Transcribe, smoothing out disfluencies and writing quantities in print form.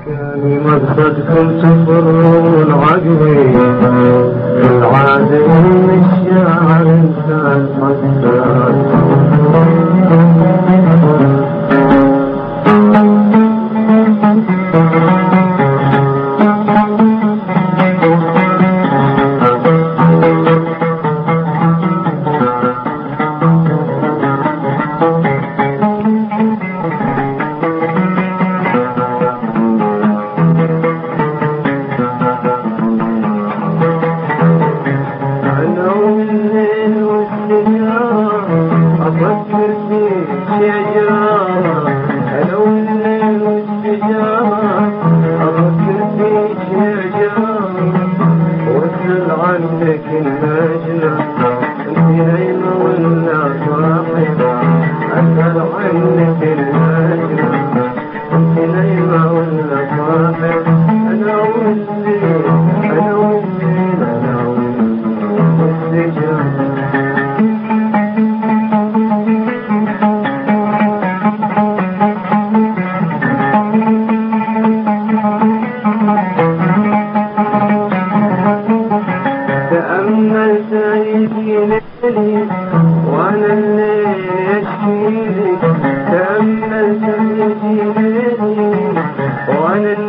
كلمة صدق تفرون عقلي العادة من الشعر انسان حساس أفكر فيك يا جار أنا والليل والشجار أفكر فيك يا جار واسأل عنك المجنى انت نايمة ولا صاحية أسأل عنك المجنى انت نايمة ولا صاحية أنا والليل أنا والليل أنا والشجار تأمل سيدي ليلي وانا الليل يشكيلي تأمل سيدي ليلي وانا